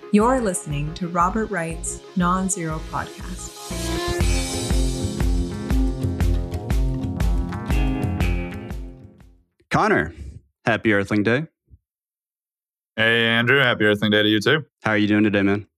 You're listening to Robert Wright's Non-Zero Podcast. Connor, happy Earthling Day. Hey, Andrew. Happy Earthling Day to you, too. How are you doing today, man?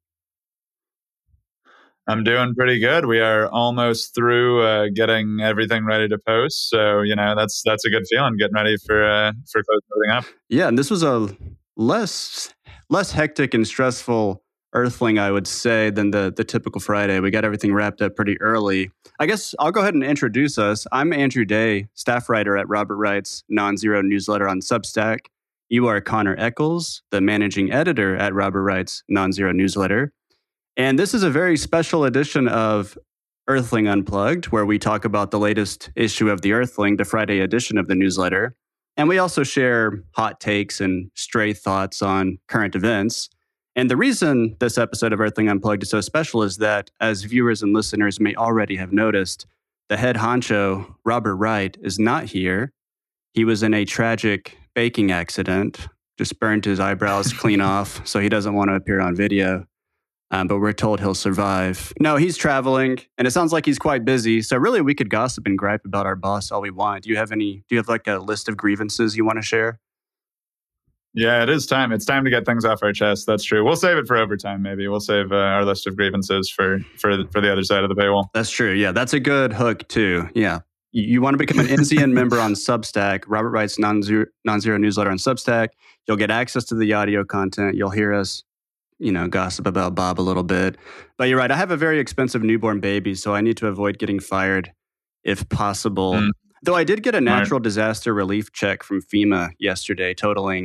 I'm doing pretty good. We are almost through getting everything ready to post. So, that's a good feeling, getting ready for closing up. Yeah, and this was a less hectic and stressful Earthling, I would say, than the typical Friday. We got everything wrapped up pretty early. I guess I'll go ahead and introduce us. I'm Andrew Day, staff writer at Robert Wright's Non-Zero newsletter on Substack. You are Connor Eccles, the managing editor at Robert Wright's Non-Zero newsletter. And this is a very special edition of Earthling Unplugged, where we talk about the latest issue of the Earthling, the Friday edition of the newsletter. And we also share hot takes and stray thoughts on current events. And the reason this episode of Earthling Unplugged is so special is that, as viewers and listeners may already have noticed, the head honcho, Robert Wright, is not here. He was in a tragic baking accident, just burned his eyebrows clean off, so he doesn't want to appear on video. But we're told he'll survive. No, he's traveling, and it sounds like he's quite busy. So really, we could gossip and gripe about our boss all we want. Do you have like a list of grievances you want to share? Yeah, it is time. It's time to get things off our chest. That's true. We'll save it for overtime, maybe. We'll save our list of grievances for the other side of the paywall. That's true. Yeah, that's a good hook, too. Yeah. You want to become an NZN member on Substack, Robert Wright's Non-Zero newsletter on Substack. You'll get access to the audio content. You'll hear us gossip about Bob a little bit. But you're right. I have a very expensive newborn baby, so I need to avoid getting fired if possible. Though I did get a natural disaster relief check from FEMA yesterday, totaling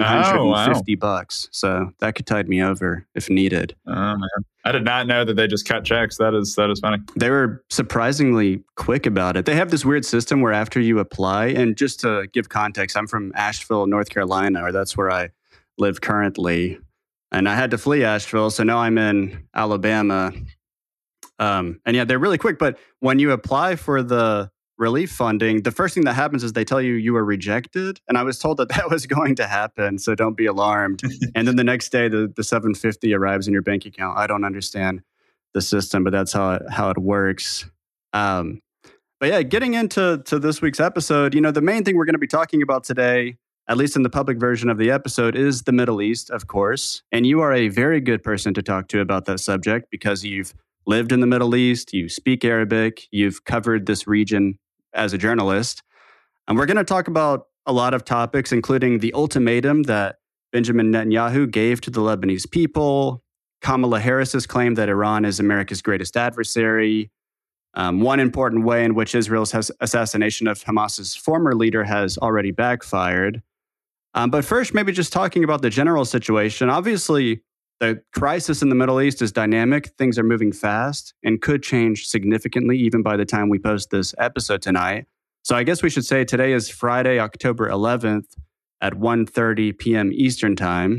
$750. So that could tide me over if needed. Oh, man. I did not know that they just cut checks. That is funny. They were surprisingly quick about it. They have this weird system where after you apply, and just to give context, I'm from Asheville, North Carolina, or that's where I live currently. And I had to flee Asheville, so now I'm in Alabama. And yeah, they're really quick. But when you apply for the relief funding, the first thing that happens is they tell you were rejected. And I was told that was going to happen, so don't be alarmed. And then the next day, the $750 arrives in your bank account. I don't understand the system, but that's how it works. But yeah, getting into this week's episode, the main thing we're going to be talking about today, at least in the public version of the episode, is the Middle East, of course. And you are a very good person to talk to about that subject because you've lived in the Middle East, you speak Arabic, you've covered this region as a journalist. And we're going to talk about a lot of topics, including the ultimatum that Benjamin Netanyahu gave to the Lebanese people, Kamala Harris's claim that Iran is America's greatest adversary, one important way in which Israel's assassination of Hamas's former leader has already backfired. But first, maybe just talking about the general situation. Obviously, the crisis in the Middle East is dynamic. Things are moving fast and could change significantly even by the time we post this episode tonight. So I guess we should say today is Friday, October 11th at 1:30 p.m. Eastern Time.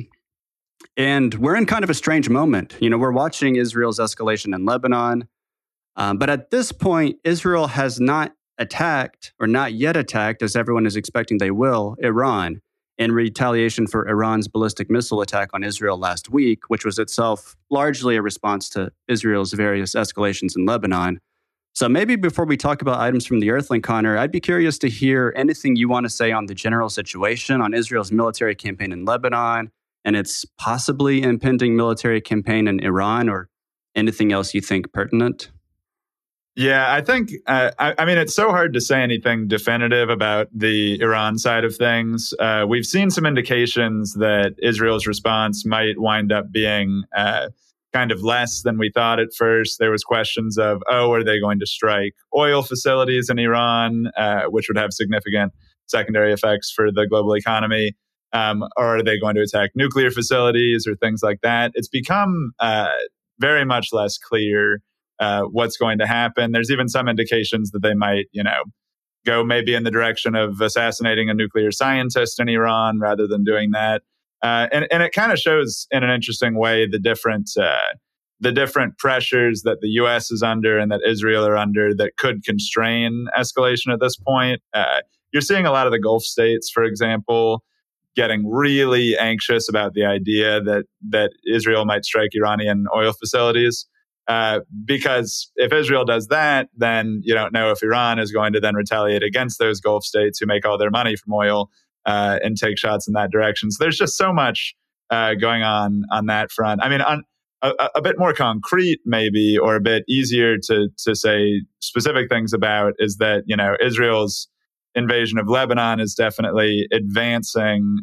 And we're in kind of a strange moment. We're watching Israel's escalation in Lebanon. But at this point, Israel has not attacked, or not yet attacked, as everyone is expecting they will, Iran, in retaliation for Iran's ballistic missile attack on Israel last week, which was itself largely a response to Israel's various escalations in Lebanon. So maybe before we talk about items from the Earthling, Connor, I'd be curious to hear anything you want to say on the general situation, on Israel's military campaign in Lebanon, and its possibly impending military campaign in Iran, or anything else you think pertinent. Yeah, I think, I mean, it's so hard to say anything definitive about the Iran side of things. We've seen some indications that Israel's response might wind up being kind of less than we thought at first. There was questions of, are they going to strike oil facilities in Iran, which would have significant secondary effects for the global economy? Or are they going to attack nuclear facilities or things like that? It's become very much less clear what's going to happen. There's even some indications that they might, go maybe in the direction of assassinating a nuclear scientist in Iran rather than doing that. And it kind of shows in an interesting way the different pressures that the U.S. is under and that Israel are under that could constrain escalation at this point. You're seeing a lot of the Gulf states, for example, getting really anxious about the idea that Israel might strike Iranian oil facilities. Because if Israel does that, then you don't know if Iran is going to then retaliate against those Gulf states who make all their money from oil and take shots in that direction. So there's just so much going on that front. I mean, on a bit more concrete, maybe, or a bit easier to say specific things about is that, you know, Israel's invasion of Lebanon is definitely advancing.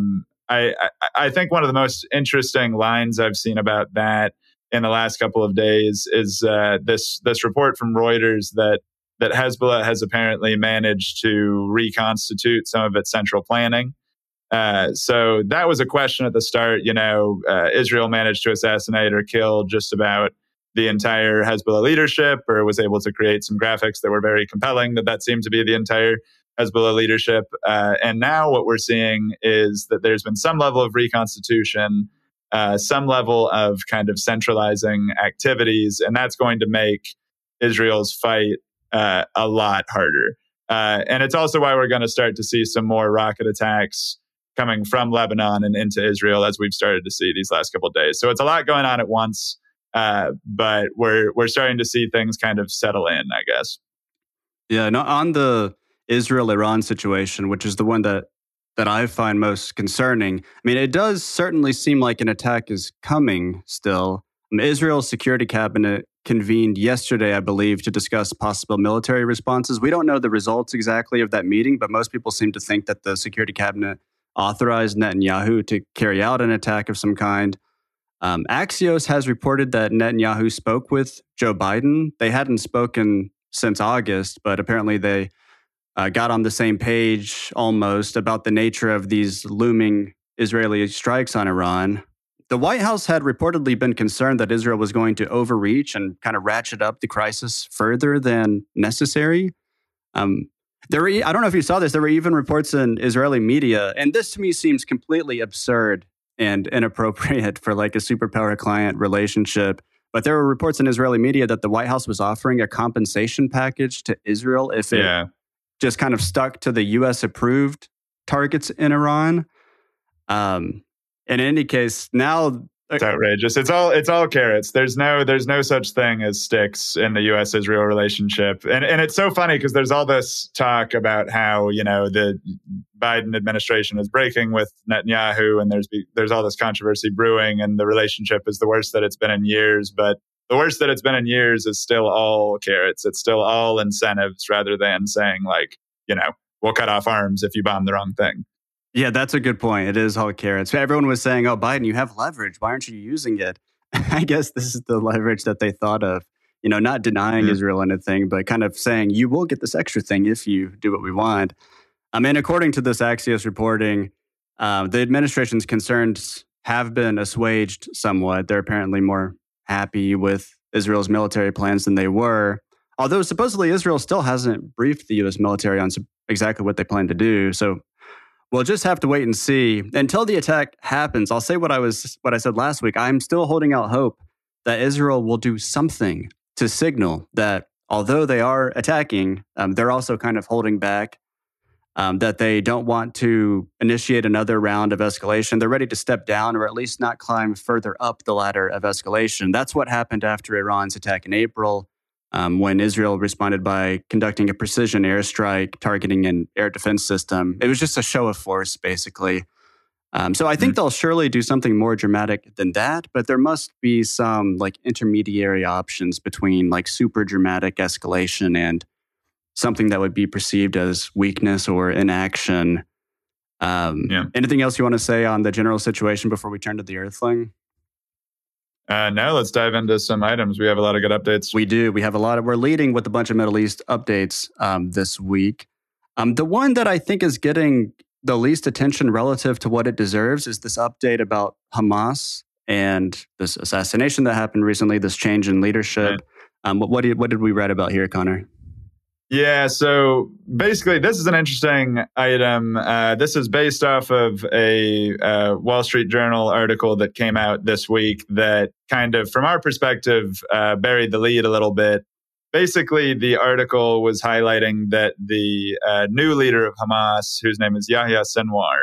I think one of the most interesting lines I've seen about that in the last couple of days is this report from Reuters that Hezbollah has apparently managed to reconstitute some of its central planning. So that was a question at the start. You know, Israel managed to assassinate or kill just about the entire Hezbollah leadership, or was able to create some graphics that were very compelling that seemed to be the entire Hezbollah leadership. And now what we're seeing is that there's been some level of reconstitution, some level of kind of centralizing activities, and that's going to make Israel's fight a lot harder. And it's also why we're going to start to see some more rocket attacks coming from Lebanon and into Israel, as we've started to see these last couple of days. So it's a lot going on at once, but we're starting to see things kind of settle in, I guess. Yeah, no, on the Israel-Iran situation, which is the one that I find most concerning. I mean, it does certainly seem like an attack is coming still. Israel's Security Cabinet convened yesterday, I believe, to discuss possible military responses. We don't know the results exactly of that meeting, but most people seem to think that the Security Cabinet authorized Netanyahu to carry out an attack of some kind. Axios has reported that Netanyahu spoke with Joe Biden. They hadn't spoken since August, but apparently they got on the same page almost about the nature of these looming Israeli strikes on Iran. The White House had reportedly been concerned that Israel was going to overreach and kind of ratchet up the crisis further than necessary. I don't know if you saw this, there were even reports in Israeli media, and this to me seems completely absurd and inappropriate for like a superpower-client relationship. But there were reports in Israeli media that the White House was offering a compensation package to Israel if it just kind of stuck to the U.S.-approved targets in Iran. In any case, now it's outrageous. It's all carrots. There's no such thing as sticks in the U.S.-Israel relationship, and it's so funny because there's all this talk about how, you know, the Biden administration is breaking with Netanyahu, and there's all this controversy brewing, and the relationship is the worst that it's been in years. But the worst that it's been in years is still all carrots. It's still all incentives rather than saying, like, you know, we'll cut off arms if you bomb the wrong thing. Yeah, that's a good point. It is all carrots. Everyone was saying, oh, Biden, you have leverage. Why aren't you using it? I guess this is the leverage that they thought of, you know, not denying Israel anything, but kind of saying, you will get this extra thing if you do what we want. I mean, according to this Axios reporting, the administration's concerns have been assuaged somewhat. They're apparently more happy with Israel's military plans than they were. Although supposedly Israel still hasn't briefed the U.S. military on exactly what they plan to do. So we'll just have to wait and see. Until the attack happens, I'll say what I said last week. I'm still holding out hope that Israel will do something to signal that although they are attacking, they're also kind of holding back, that they don't want to initiate another round of escalation. They're ready to step down or at least not climb further up the ladder of escalation. That's what happened after Iran's attack in April, when Israel responded by conducting a precision airstrike targeting an air defense system. It was just a show of force, basically. So I think they'll surely do something more dramatic than that, but there must be some like intermediary options between like super dramatic escalation and something that would be perceived as weakness or inaction. Anything else you want to say on the general situation before we turn to the Earthling? No, let's dive into some items. We have a lot of good updates. We do. We have we're leading with a bunch of Middle East updates this week. The one that I think is getting the least attention relative to what it deserves is this update about Hamas and this assassination that happened recently, this change in leadership. Right. What did we read about here, Connor? Yeah, so basically, this is an interesting item. This is based off of a Wall Street Journal article that came out this week that kind of, from our perspective, buried the lead a little bit. Basically, the article was highlighting that the new leader of Hamas, whose name is Yahya Sinwar,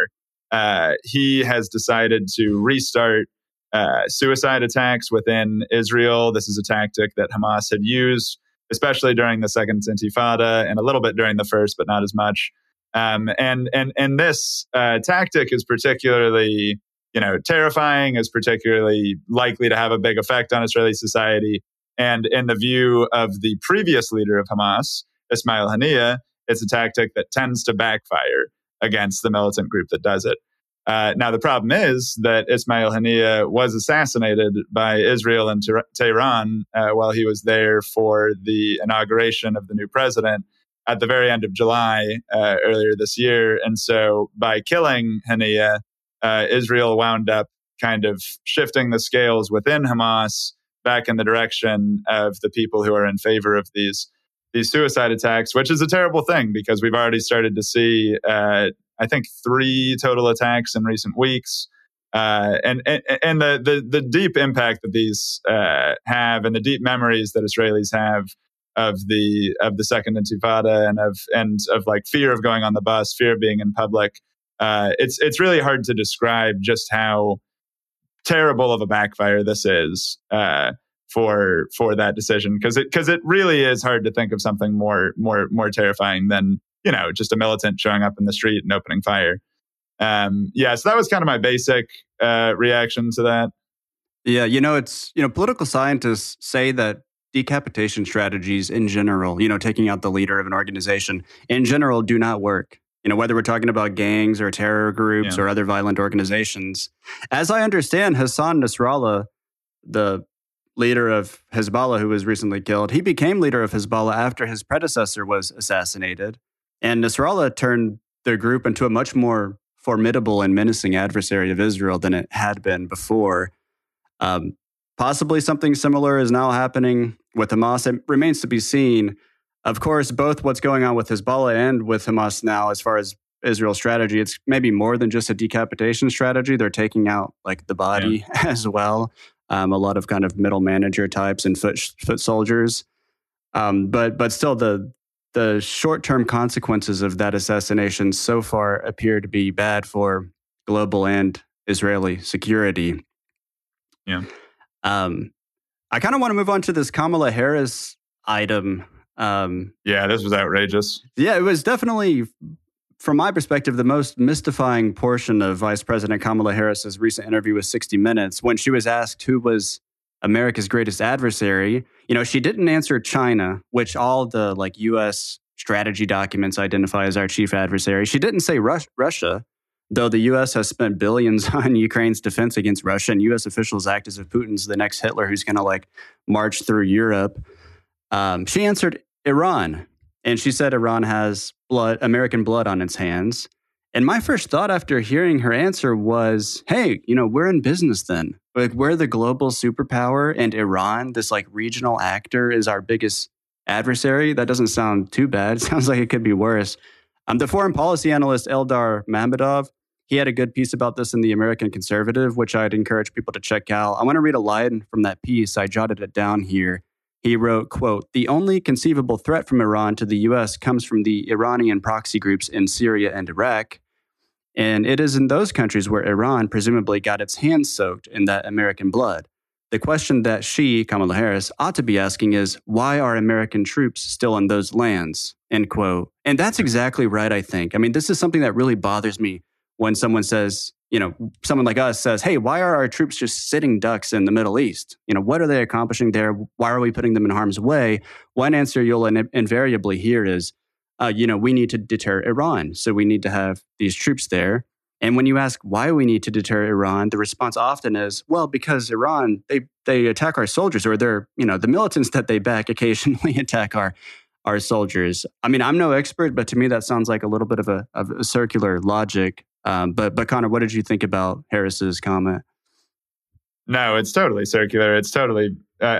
he has decided to restart suicide attacks within Israel. This is a tactic that Hamas had used, especially during the Second Intifada and a little bit during the first, but not as much. And this tactic is particularly, terrifying, is particularly likely to have a big effect on Israeli society. And in the view of the previous leader of Hamas, Ismail Haniyeh, it's a tactic that tends to backfire against the militant group that does it. Now, the problem is that Ismail Haniyeh was assassinated by Israel in Tehran while he was there for the inauguration of the new president at the very end of July earlier this year. And so by killing Haniyeh, Israel wound up kind of shifting the scales within Hamas back in the direction of the people who are in favor of these suicide attacks, which is a terrible thing because we've already started to see, I think, 3 total attacks in recent weeks. And the deep impact that these have, and the deep memories that Israelis have of the Second Intifada and of like fear of going on the bus, fear of being in public. It's really hard to describe just how terrible of a backfire this is for that decision, because it really is hard to think of something more terrifying than just a militant showing up in the street and opening fire. So that was kind of my basic reaction to that. Yeah, political scientists say that decapitation strategies in general, taking out the leader of an organization in general, do not work. Whether we're talking about gangs or terror groups or other violent organizations. As I understand, Hassan Nasrallah, the leader of Hezbollah who was recently killed, he became leader of Hezbollah after his predecessor was assassinated. And Nasrallah turned their group into a much more formidable and menacing adversary of Israel than it had been before. Possibly something similar is now happening with Hamas. It remains to be seen. Of course, both what's going on with Hezbollah and with Hamas now, as far as Israel's strategy, it's maybe more than just a decapitation strategy. They're taking out like the body as well. A lot of kind of middle manager types and foot soldiers. But still, the short-term consequences of that assassination so far appear to be bad for global and Israeli security. Yeah. I kind of want to move on to this Kamala Harris item. This was outrageous. Yeah, it was definitely, from my perspective, the most mystifying portion of Vice President Kamala Harris's recent interview with 60 Minutes when she was asked who was America's greatest adversary. She didn't answer China, which all the U.S. strategy documents identify as our chief adversary. She didn't say Russia, though the U.S. has spent billions on Ukraine's defense against Russia, and U.S. officials act as if Putin's the next Hitler who's going to march through Europe. She answered Iran, and she said Iran has American blood on its hands. And my first thought after hearing her answer was, hey, we're in business then. We're the global superpower, and Iran, this regional actor, is our biggest adversary. That doesn't sound too bad. It sounds like it could be worse. The foreign policy analyst Eldar Mammadov, he had a good piece about this in the American Conservative, which I'd encourage people to check out. I want to read a line from that piece. I jotted it down here. He wrote, quote, "The only conceivable threat from Iran to the U.S. comes from the Iranian proxy groups in Syria and Iraq. And it is in those countries where Iran presumably got its hands soaked in that American blood. The question that she, Kamala Harris, ought to be asking is, why are American troops still in those lands?" End quote. And that's exactly right, I think. I mean, this is something that really bothers me when someone says, someone like us says, hey, why are our troops just sitting ducks in the Middle East? What are they accomplishing there? Why are we putting them in harm's way? One answer you'll invariably hear is, we need to deter Iran. So we need to have these troops there. And when you ask why we need to deter Iran, the response often is, well, because Iran, they attack our soldiers, or they're, the militants that they back occasionally attack our soldiers. I mean, I'm no expert, but to me that sounds like a little bit of a circular logic. But Connor, what did you think about Harris's comment? No, it's totally circular. It's totally,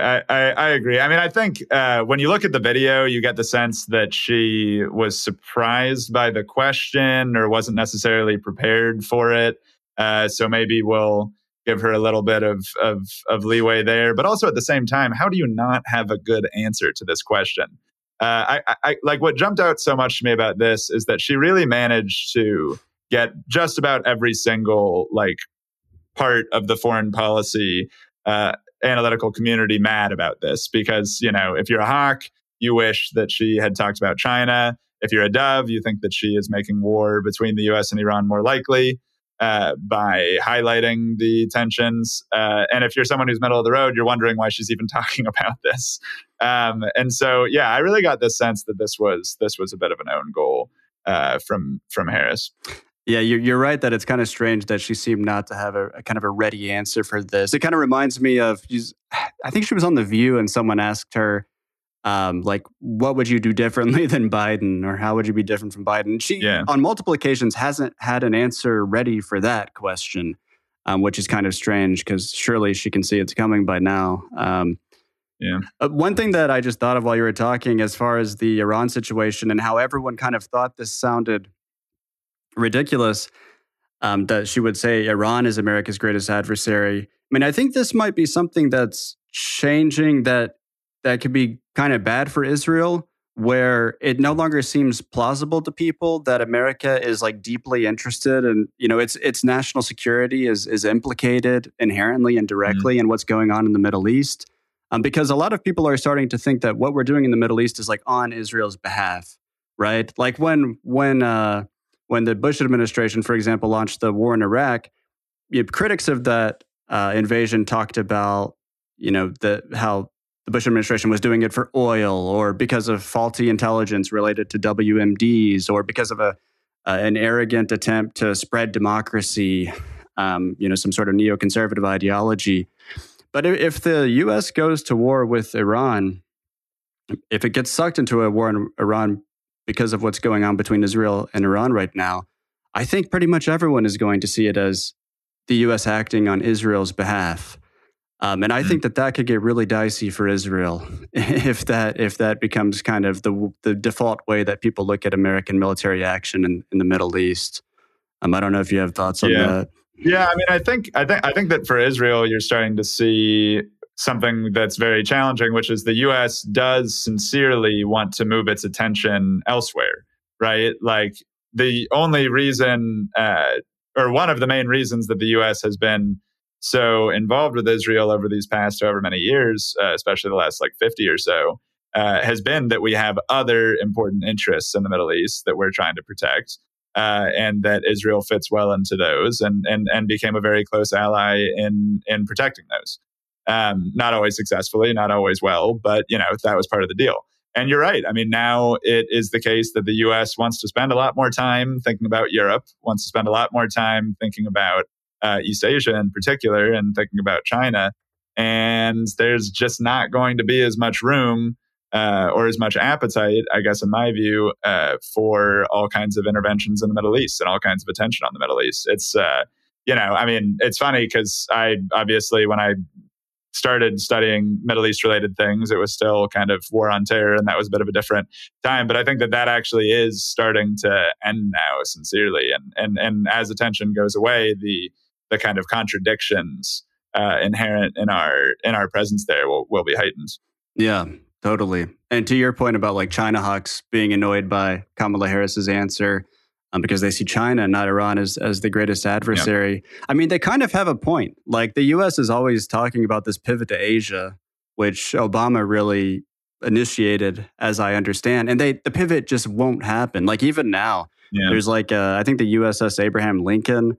I agree. I mean, I think when you look at the video, you get the sense that she was surprised by the question or wasn't necessarily prepared for it. So maybe we'll give her a little bit of leeway there. But also at the same time, how do you not have a good answer to this question? I like what jumped out so much to me about this is that she really managed to get just about every single like part of the foreign policy analytical community mad about this, because, you know, if you're a hawk, you wish that she had talked about China. If you're a dove, you think that she is making war between the US and Iran more likely by highlighting the tensions. And if you're someone who's middle of the road, you're wondering why she's even talking about this. And so, yeah, I really got this sense that this was a bit of an own goal from Harris. Yeah, you're right that it's kind of strange that she seemed not to have a kind of a ready answer for this. It kind of reminds me of, I think she was on The View and someone asked her, like, what would you do differently than Biden, or how would you be different from Biden? She, on multiple occasions, hasn't had an answer ready for that question, which is kind of strange because surely she can see it's coming by now. One thing that I just thought of while you were talking, as far as the Iran situation and how everyone kind of thought this sounded ridiculous, that she would say Iran is America's greatest adversary. I mean, I think this might be something that's changing, that could be kind of bad for Israel, where it no longer seems plausible to people that America is like deeply interested in, you know, its national security is implicated inherently and directly in what's going on in the Middle East. Because a lot of people are starting to think that what we're doing in the Middle East is like on Israel's behalf, right? Like when the Bush administration, for example, launched the war in Iraq, critics of that invasion talked about, you know, how the Bush administration was doing it for oil, or because of faulty intelligence related to WMDs, or because of an arrogant attempt to spread democracy, you know, some sort of neoconservative ideology. But if the U.S. goes to war with Iran, if it gets sucked into a war in Iran because of what's going on between Israel and Iran right now, I think pretty much everyone is going to see it as the U.S. acting on Israel's behalf. And I think that could get really dicey for Israel if that becomes kind of the default way that people look at American military action in the Middle East. I don't know if you have thoughts on that. Yeah, I mean, I think that for Israel, you're starting to see something that's very challenging, which is the U.S. does sincerely want to move its attention elsewhere, right? Like the only reason, or one of the main reasons that the U.S. has been so involved with Israel over these past however many years, especially the last like 50 or so, has been that we have other important interests in the Middle East that we're trying to protect. And that Israel fits well into those and became a very close ally in protecting those. Not always successfully, not always well, but, you know, that was part of the deal. And you're right. I mean, now it is the case that the U.S. wants to spend a lot more time thinking about Europe, wants to spend a lot more time thinking about East Asia in particular, and thinking about China. And there's just not going to be as much room or as much appetite, I guess, in my view, for all kinds of interventions in the Middle East and all kinds of attention on the Middle East. It's, you know, I mean, it's funny because I obviously, when I started studying Middle East related things, it was still kind of war on terror, and that was a bit of a different time. But I think that actually is starting to end now, sincerely. And as attention goes away, the kind of contradictions inherent in our presence there will be heightened. Yeah. Totally. And to your point about like China hawks being annoyed by Kamala Harris's answer because they see China, not Iran, as the greatest adversary. Yeah. I mean, they kind of have a point. Like the U.S. is always talking about this pivot to Asia, which Obama really initiated, as I understand. And the pivot just won't happen. Like even now, there's like, I think the USS Abraham Lincoln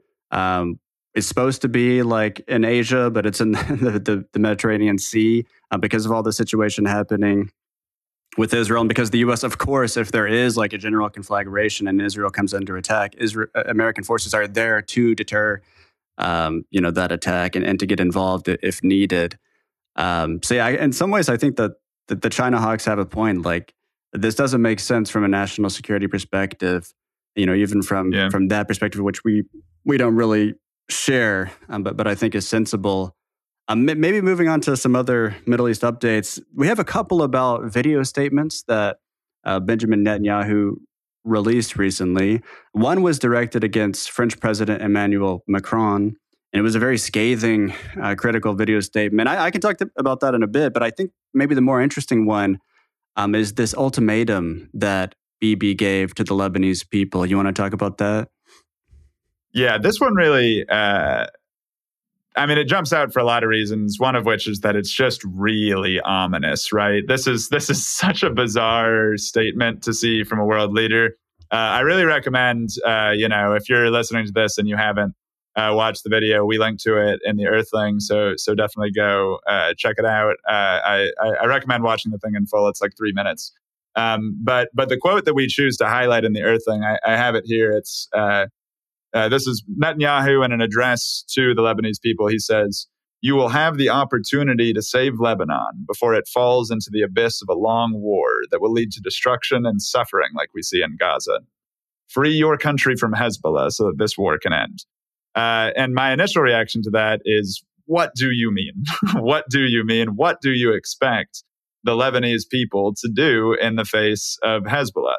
is supposed to be like in Asia, but it's in the Mediterranean Sea because of all the situation happening with Israel. And because the U.S., of course, if there is like a general conflagration and Israel comes under attack, American forces are there to deter, you know, that attack and to get involved if needed. So yeah, in some ways, I think that the China hawks have a point. Like this doesn't make sense from a national security perspective, you know, even from that perspective, which we don't really share, but I think is sensible. Maybe moving on to some other Middle East updates. We have a couple about video statements that Benjamin Netanyahu released recently. One was directed against French President Emmanuel Macron, and it was a very scathing, critical video statement. I can talk about that in a bit, but I think maybe the more interesting one is this ultimatum that Bibi gave to the Lebanese people. You want to talk about that? Yeah, this one really, it jumps out for a lot of reasons. One of which is that it's just really ominous, right? This is such a bizarre statement to see from a world leader. I really recommend, if you're listening to this and you haven't watched the video, we link to it in the Earthling. So definitely go check it out. I recommend watching the thing in full. It's like 3 minutes. But the quote that we choose to highlight in the Earthling, I have it here. It's this is Netanyahu in an address to the Lebanese people. He says, "You will have the opportunity to save Lebanon before it falls into the abyss of a long war that will lead to destruction and suffering like we see in Gaza. Free your country from Hezbollah so that this war can end." And my initial reaction to that is, what do you mean? What do you mean? What do you expect the Lebanese people to do in the face of Hezbollah?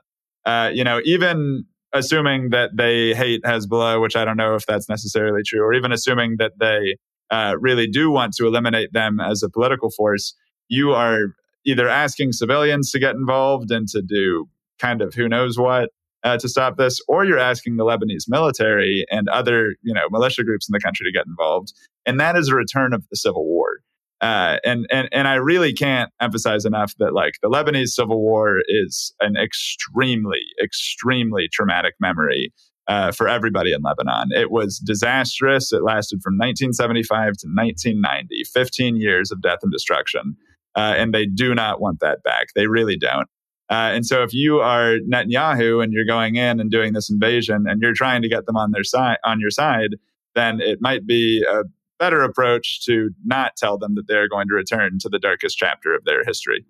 Even assuming that they hate Hezbollah, which I don't know if that's necessarily true, or even assuming that they really do want to eliminate them as a political force, you are either asking civilians to get involved and to do kind of who knows what to stop this, or you're asking the Lebanese military and other militia groups in the country to get involved. And that is a return of the civil war. And I really can't emphasize enough that the Lebanese civil war is an extremely, extremely traumatic memory for everybody in Lebanon. It was disastrous. It lasted from 1975 to 1990, 15 years of death and destruction. And they do not want that back. They really don't. And so if you are Netanyahu and you're going in and doing this invasion and you're trying to get them on your side, then it might be a better approach to not tell them that they're going to return to the darkest chapter of their history.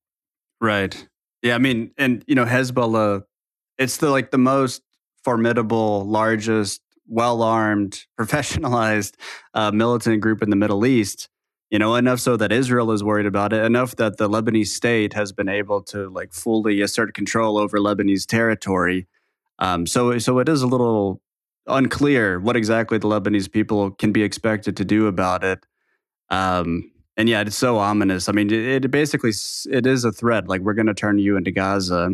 Right. Yeah. And Hezbollah, it's the most formidable, largest, well-armed, professionalized militant group in the Middle East. Enough so that Israel is worried about it, enough that the Lebanese state has been able to fully assert control over Lebanese territory. So it is a little unclear what exactly the Lebanese people can be expected to do about it. And yeah, it's so ominous. It basically, it is a threat. We're going to turn you into Gaza.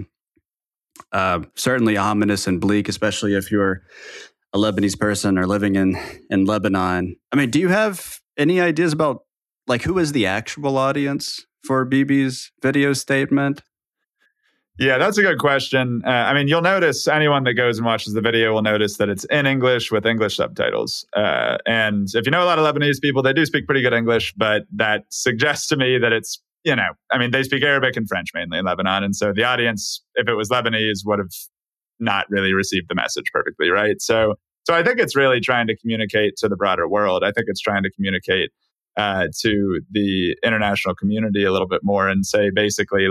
Certainly ominous and bleak, especially if you're a Lebanese person or living in Lebanon. Do you have any ideas about who is the actual audience for Bibi's video statement? Yeah, that's a good question. You'll notice, anyone that goes and watches the video will notice that it's in English with English subtitles. And if you know a lot of Lebanese people, they do speak pretty good English, but that suggests to me that it's, they speak Arabic and French mainly in Lebanon. And so the audience, if it was Lebanese, would have not really received the message perfectly, right? So I think it's really trying to communicate to the broader world. I think it's trying to communicate to the international community a little bit more and say basically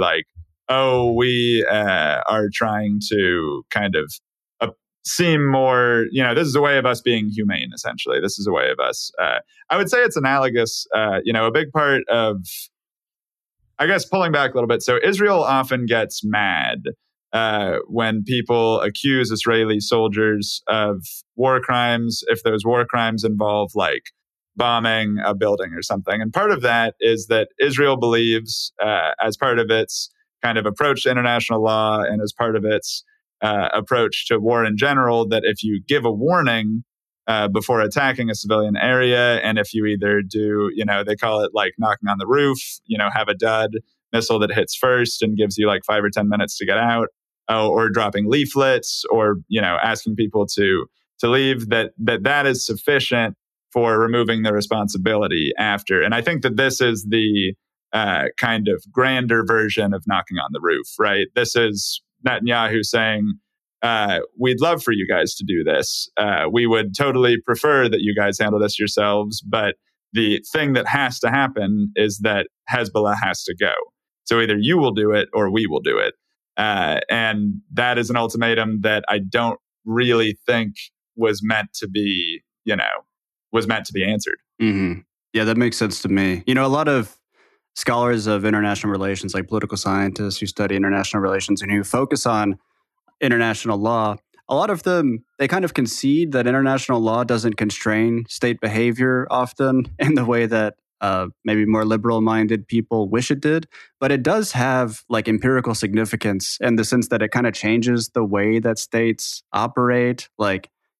we are trying to kind of seem more, this is a way of us being humane, essentially. This is a way of us. I would say it's analogous, a big part of, I guess, pulling back a little bit. So Israel often gets mad when people accuse Israeli soldiers of war crimes, if those war crimes involve bombing a building or something. And part of that is that Israel believes, as part of its kind of approach to international law and as part of its approach to war in general, that if you give a warning before attacking a civilian area, and if you either do, they call it knocking on the roof, have a dud missile that hits first and gives you 5 or 10 minutes to get out, or dropping leaflets, or asking people to leave, that is sufficient for removing the responsibility after. And I think that this is the kind of grander version of knocking on the roof, right? This is Netanyahu saying, we'd love for you guys to do this. We would totally prefer that you guys handle this yourselves. But the thing that has to happen is that Hezbollah has to go. So either you will do it or we will do it. And that is an ultimatum that I don't really think was meant to be, answered. Mm-hmm. Yeah, that makes sense to me. A lot of scholars of international relations, like political scientists who study international relations and who focus on international law, a lot of them, they kind of concede that international law doesn't constrain state behavior often in the way that maybe more liberal-minded people wish it did. But it does have empirical significance in the sense that it kind of changes the way that states operate.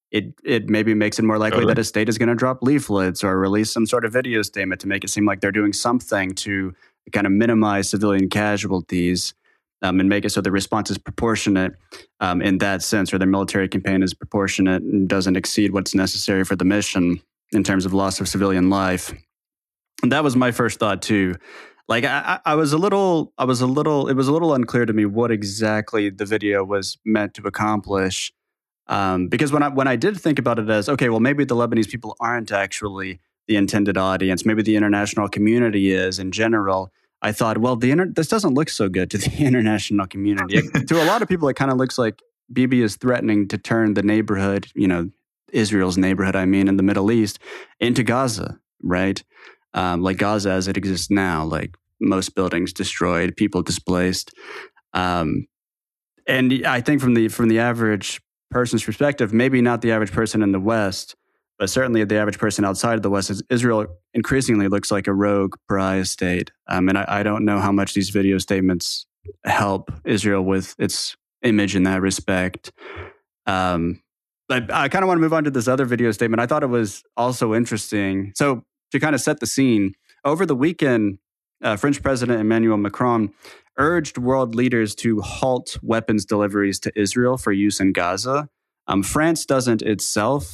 it maybe makes it more likely that a state is going to drop leaflets or release some sort of video statement to make it seem like they're doing something to kind of minimize civilian casualties and make it so the response is proportionate in that sense, or the military campaign is proportionate and doesn't exceed what's necessary for the mission in terms of loss of civilian life. And that was my first thought too. Like it was a little unclear to me what exactly the video was meant to accomplish. Because when I did think about it as, okay, well, maybe the Lebanese people aren't actually the intended audience. Maybe the international community is in general. I thought, well, this doesn't look so good to the international community. To a lot of people, it kind of looks like Bibi is threatening to turn the neighborhood, Israel's neighborhood, in the Middle East, into Gaza, right? Like Gaza as it exists now, like most buildings destroyed, people displaced. And I think from the average person's perspective, maybe not the average person in the West, but certainly the average person outside of the West, Israel increasingly looks like a rogue pariah state. And I don't know how much these video statements help Israel with its image in that respect. But I kind of want to move on to this other video statement. I thought it was also interesting. So to kind of set the scene, over the weekend, French President Emmanuel Macron urged world leaders to halt weapons deliveries to Israel for use in Gaza. France doesn't itself.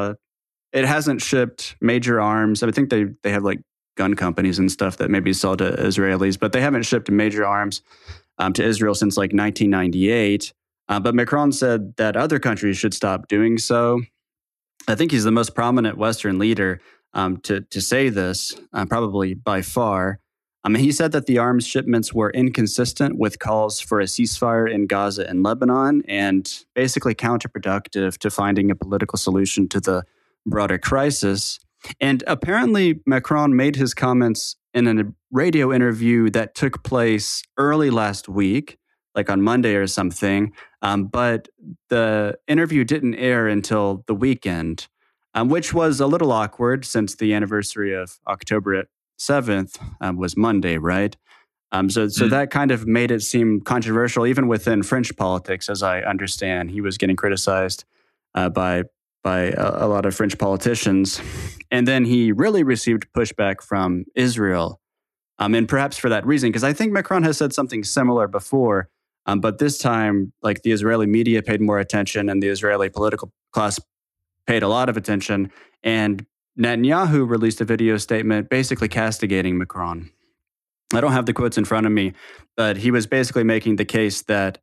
It hasn't shipped major arms. I think they have like gun companies and stuff that maybe sell to Israelis, but they haven't shipped major arms to Israel since like 1998. But Macron said that other countries should stop doing so. I think he's the most prominent Western leader to say this, probably by far. He said that the arms shipments were inconsistent with calls for a ceasefire in Gaza and Lebanon, and basically counterproductive to finding a political solution to the broader crisis. And apparently, Macron made his comments in a radio interview that took place early last week, like on Monday or something. But the interview didn't air until the weekend, which was a little awkward since the anniversary of October 7th was Monday, right? So that kind of made it seem controversial, even within French politics, as I understand. He was getting criticized by a lot of French politicians. And then he really received pushback from Israel. And perhaps for that reason, because I think Macron has said something similar before, but this time, like the Israeli media paid more attention and the Israeli political class paid a lot of attention. And Netanyahu released a video statement basically castigating Macron. I don't have the quotes in front of me, but he was basically making the case that,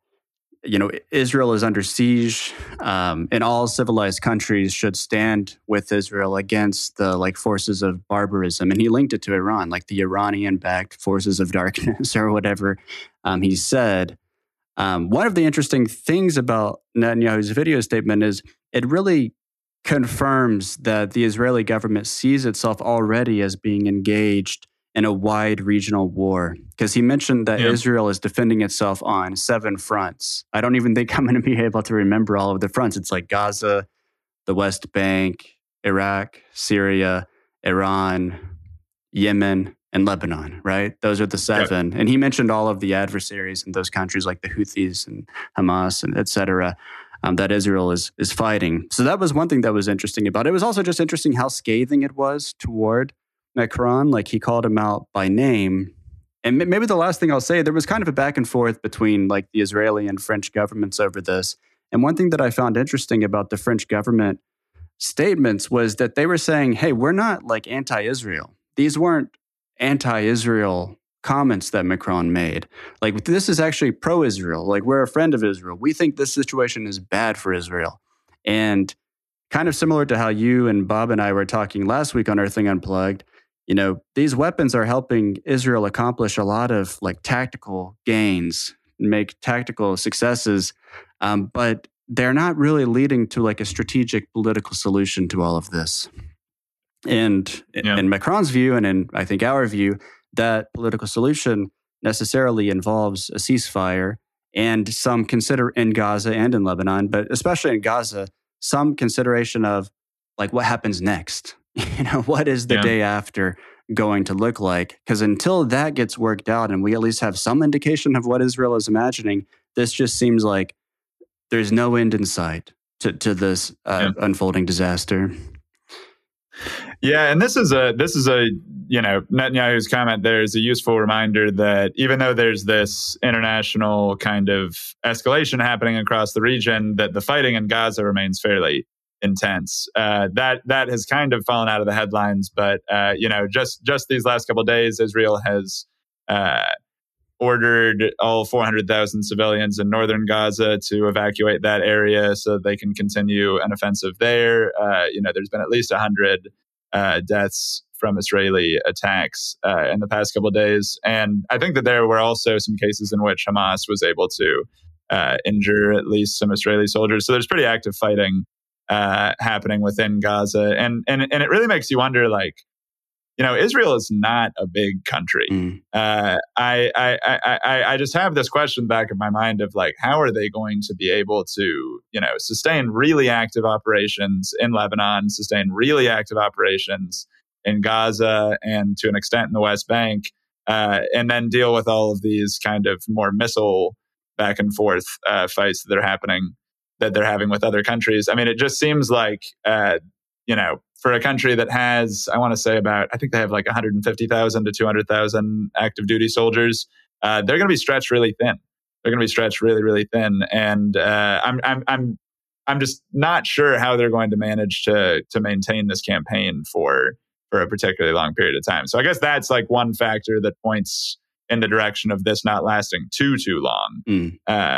Israel is under siege, and all civilized countries should stand with Israel against the forces of barbarism. And he linked it to Iran, like the Iranian-backed forces of darkness or whatever he said. One of the interesting things about Netanyahu's video statement is it really confirms that the Israeli government sees itself already as being engaged in a wide regional war. Because he mentioned that Israel is defending itself on 7 fronts. I don't even think I'm going to be able to remember all of the fronts. It's like Gaza, the West Bank, Iraq, Syria, Iran, Yemen, and Lebanon, right? Those are the 7. Yep. And he mentioned all of the adversaries in those countries like the Houthis and Hamas and et cetera. That Israel is fighting. So that was one thing that was interesting about it. It was also just interesting how scathing it was toward Macron. Like he called him out by name. And maybe the last thing I'll say, there was kind of a back and forth between like the Israeli and French governments over this. And one thing that I found interesting about the French government statements was that they were saying, hey, we're not like anti-Israel. These weren't anti-Israel comments that Macron made. Like, this is actually pro-Israel. Like, we're a friend of Israel. We think this situation is bad for Israel. And kind of similar to how you and Bob and I were talking last week on Earthling Unplugged, these weapons are helping Israel accomplish a lot of like tactical gains, make tactical successes, but they're not really leading to like a strategic political solution to all of this. And in Macron's view, and in I think our view, that political solution necessarily involves a ceasefire and some in Gaza and in Lebanon, but especially in Gaza, some consideration of like what happens next. What is the day after going to look like? Because until that gets worked out and we at least have some indication of what Israel is imagining, this just seems like there's no end in sight. to this unfolding disaster. Yeah, and this is a Netanyahu's comment there is a useful reminder that even though there's this international kind of escalation happening across the region, that the fighting in Gaza remains fairly intense. That has kind of fallen out of the headlines, but just these last couple of days, Israel has ordered all 400,000 civilians in northern Gaza to evacuate that area so that they can continue an offensive there. There's been at least 100 deaths from Israeli attacks in the past couple of days. And I think that there were also some cases in which Hamas was able to injure at least some Israeli soldiers. So there's pretty active fighting happening within Gaza. And it really makes you wonder, Israel is not a big country. I just have this question back of my mind of how are they going to be able to, sustain really active operations in Lebanon, sustain really active operations in Gaza and to an extent in the West Bank, and then deal with all of these kind of more missile back and forth fights that they're having with other countries. I mean, it just seems like, for a country that has, I want to say I think they have 150,000 to 200,000 active duty soldiers. They're going to be stretched really thin. They're going to be stretched really, really thin. And I'm just not sure how they're going to manage to maintain this campaign for a particularly long period of time. So I guess that's one factor that points in the direction of this not lasting too long.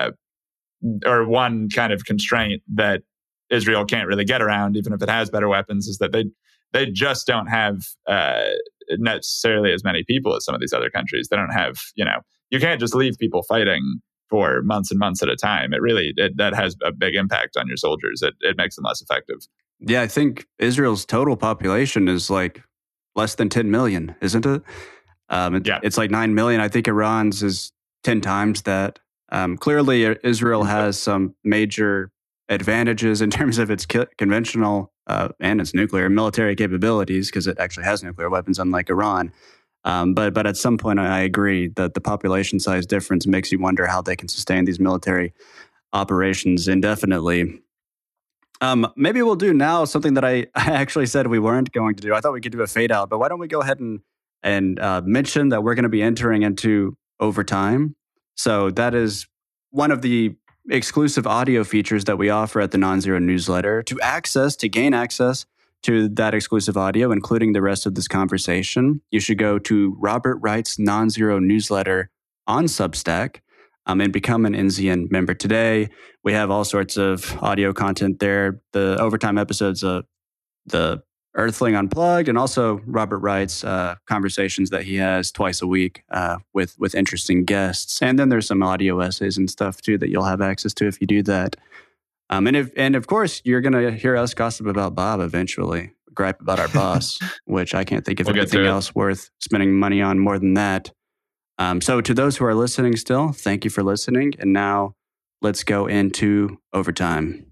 Or one kind of constraint that Israel can't really get around, even if it has better weapons, is that they just don't have necessarily as many people as some of these other countries. They don't have, you can't just leave people fighting for months and months at a time. That has a big impact on your soldiers. It makes them less effective. Yeah, I think Israel's total population is less than 10 million, isn't it? It's 9 million. I think Iran's is 10 times that. Clearly, Israel has some major advantages in terms of its conventional and its nuclear military capabilities, because it actually has nuclear weapons, unlike Iran. But at some point, I agree that the population size difference makes you wonder how they can sustain these military operations indefinitely. Maybe we'll do now something that I actually said we weren't going to do. I thought we could do a fade out, but why don't we go ahead and mention that we're going to be entering into overtime. So that is one of the exclusive audio features that we offer at the NonZero newsletter. To gain access to that exclusive audio, including the rest of this conversation, you should go to Robert Wright's NonZero newsletter on Substack and become an NZN member today. We have all sorts of audio content there. The overtime episodes of the Earthling Unplugged, and also Robert Wright's conversations that he has twice a week with interesting guests. And then there's some audio essays and stuff too that you'll have access to if you do that. And of course, you're going to hear us gossip about Bob eventually, gripe about our boss, which I can't think of anything else worth spending money on more than that. So to those who are listening still, thank you for listening. And now let's go into overtime.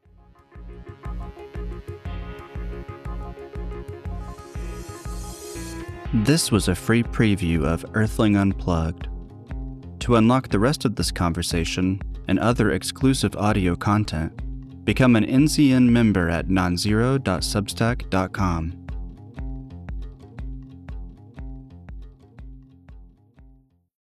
This was a free preview of Earthling Unplugged. To unlock the rest of this conversation and other exclusive audio content, become an NZN member at nonzero.substack.com.